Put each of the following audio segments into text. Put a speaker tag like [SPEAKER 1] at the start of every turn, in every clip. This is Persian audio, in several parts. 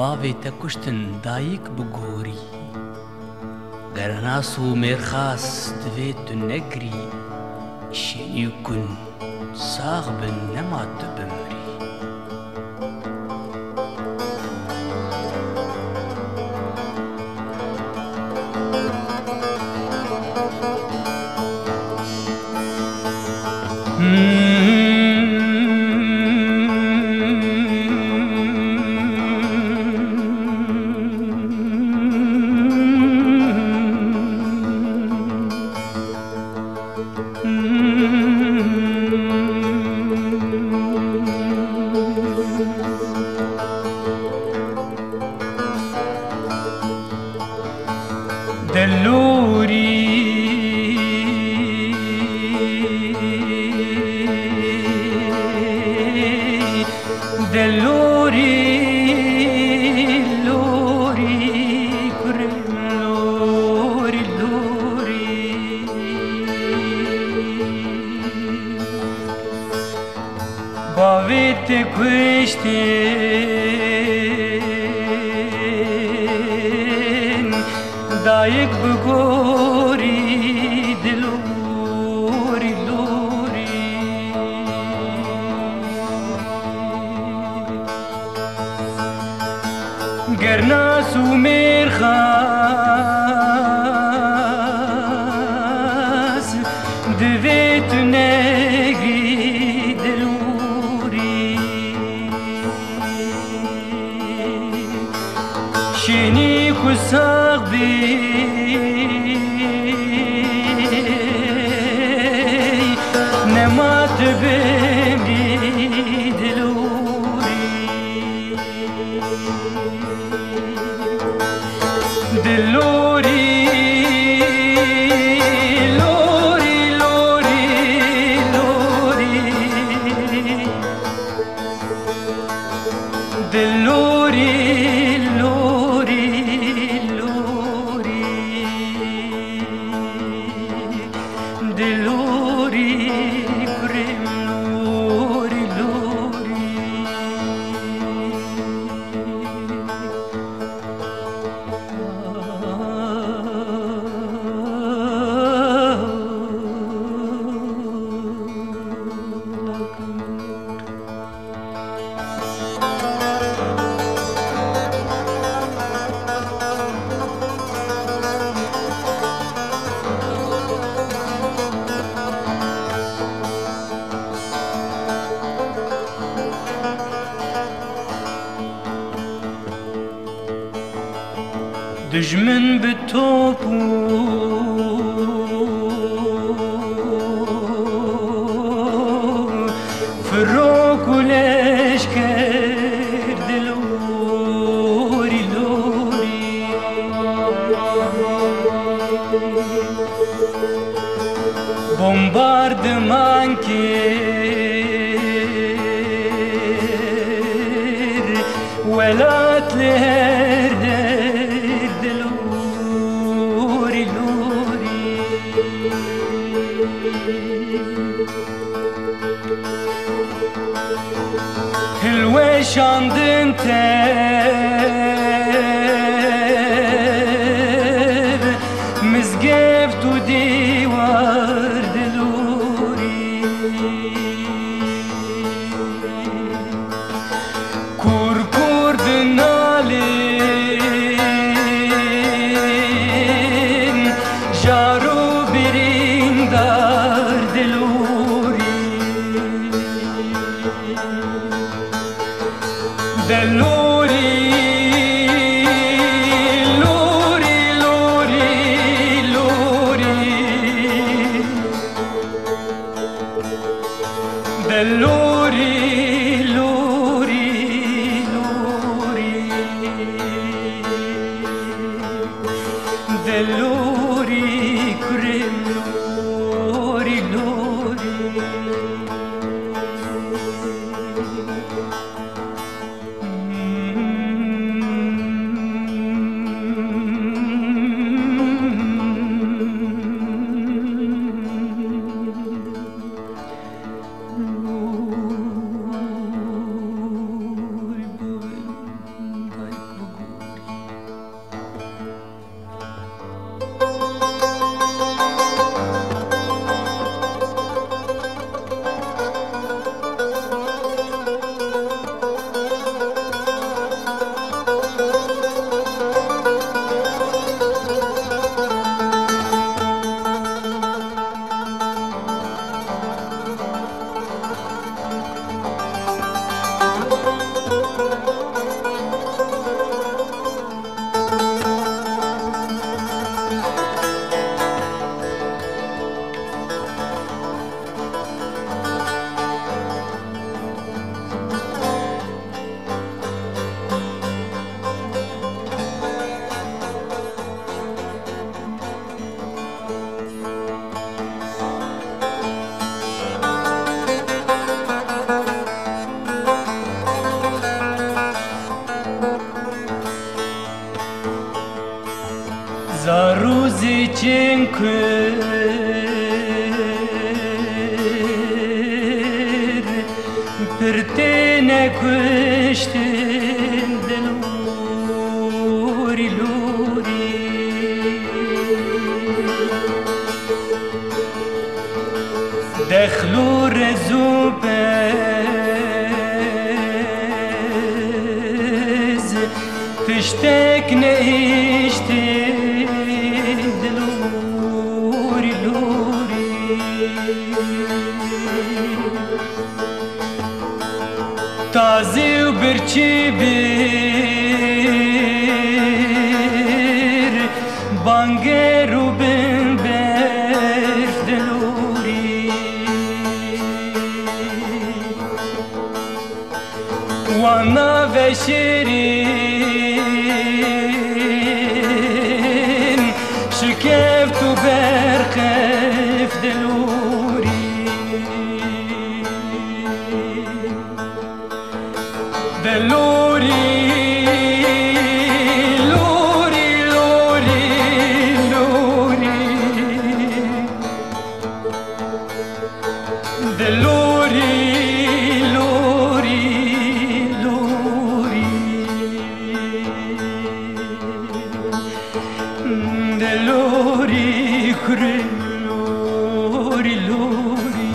[SPEAKER 1] bavê te kuştin dayîk bi gorî, gernas û mêrxas divê tu negirî, şenî kun sax bin nema tu bimirî. Delluri delluri lori kurem lori lori bavete kuştin dayık bu gori dilori lori gernas u mirxas divet negri dilori şeni kusak nemat bemri dilori dilori lori lori lori dilori lori lori dilori kurem lori lori Düşmün bir topu Fırok u leşker dilori lori Bombardıman kir Velatler dilori lori Hilwe şandın tev Mizgev tu divar dilori Kur kur dinalin Jaru birindar dilori Dellori lori lori lori Dellori lori lori Dellori kurem lori lori Lori boy, Zaruzi cinque per te ne queste de luri luri دخلور زوبز تشتاق نشتي دلوري لوري تازي وبرچي بير بانگير وبنبر دلوري وانا بشيرين شكفت وبرخف دلوري دلوري لوري لوري لوري دلوري لوري لوري دلوري كري لوري لوري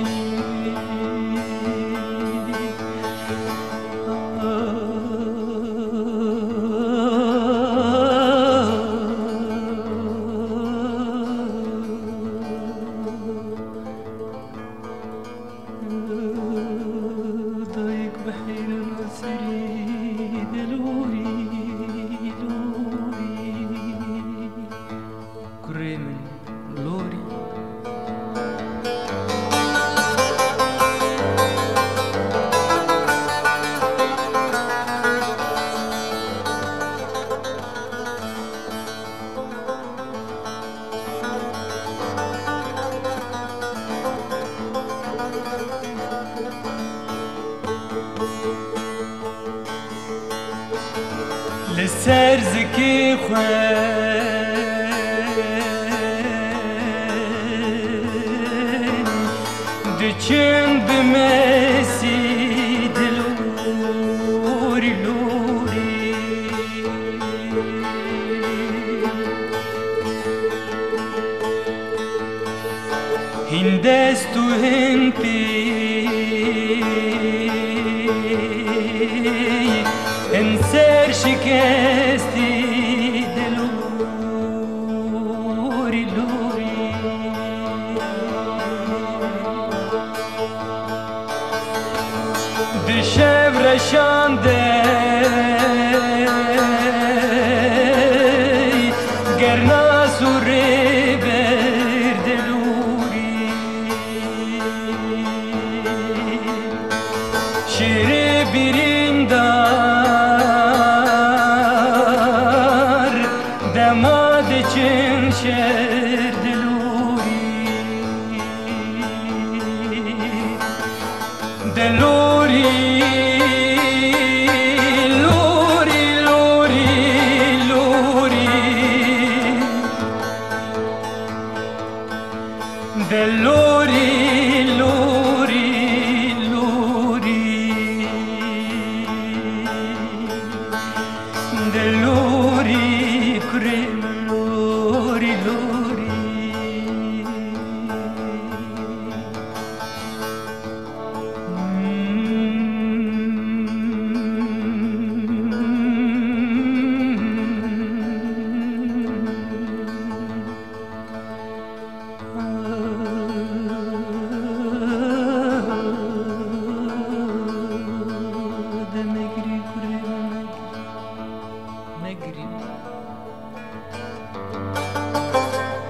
[SPEAKER 1] ضايق بحير ناصري دلوري لوري كريمن لوري لسر زكي خوين دچن بمسي دلوري لوري هندستو هنتي انسر شكستي دلوري لوري دشب رشانده گرنا سوری بر دلوري شیری بریندار دماد چن شر دلوري دلوري لوري لوري لوري دلوري لوري لوري دلوري كريم لوري لوري مجري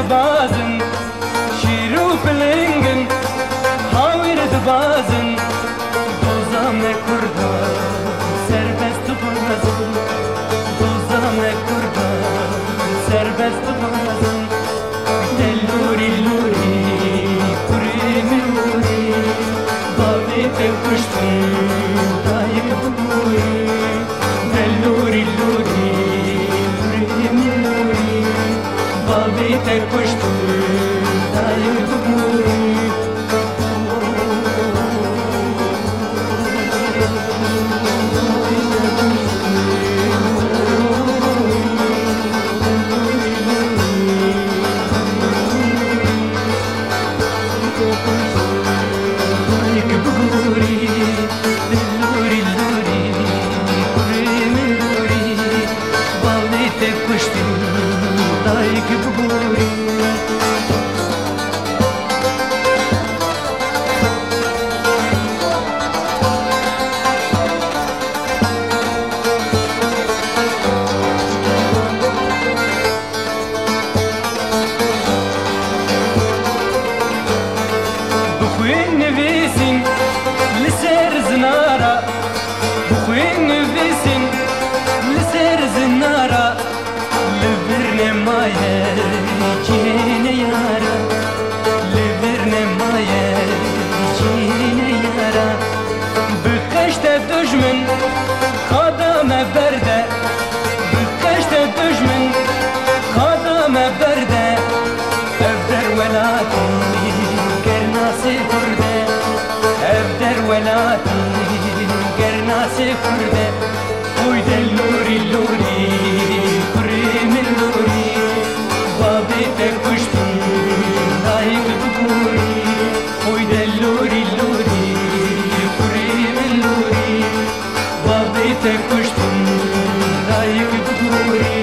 [SPEAKER 1] dibazin şîr û pilingin hawîr dibazin doza me Kurdan serbest dibazin doza me Kurdan serbest dibazin lûrî lûrî kurê min lûrî bavê te kuştin dayîk bibûrî lûrî lûrî kurê min lûrî bavê te kuştin dayîk bibûrî Nefesin liser zinara Bxuên nefesin liser zinara Li maye cîne yara Li maye cîne yara Bi qeşte dujmin qadame berde Bi qeşte dujmin qadame berde Ev derwelatî gernasê kurde Ev derwelatî gernasê kurde Oy de lûrî lûrî kurê min lûrî bavê te kuştin dayîk bibûrî Oy de lûrî lûrî kurê min lûrî bavê te kuştin dayîk bibûrî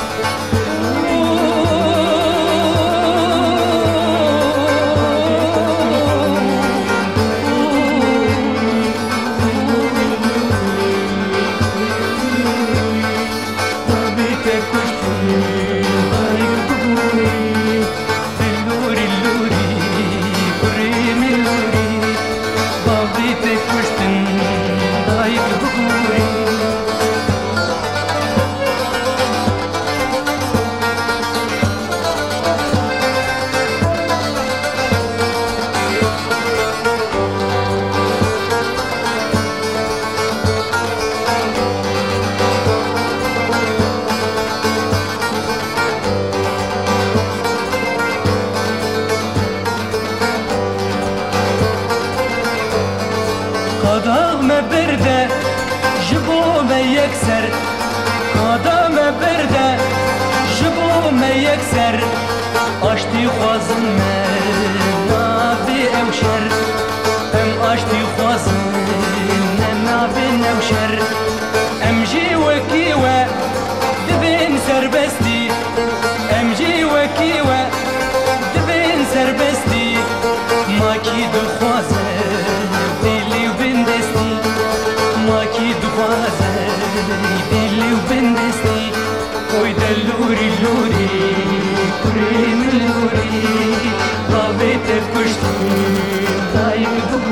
[SPEAKER 1] Qadame berde ji bo me yekser Qadame berde ji bo me yekser Aştî xwazim me nabê ewşer Em aştî xwazim me nabê newşer Em jî wekî we dibên serbestî Em jî wekî we dibên serbestî Makî dixwaze dîlî û bindestî Makî dixwaze dîlî û bindestî Oy de lûrî lûrî kurê min lûrî bavê te kuştin dayîk bibûrî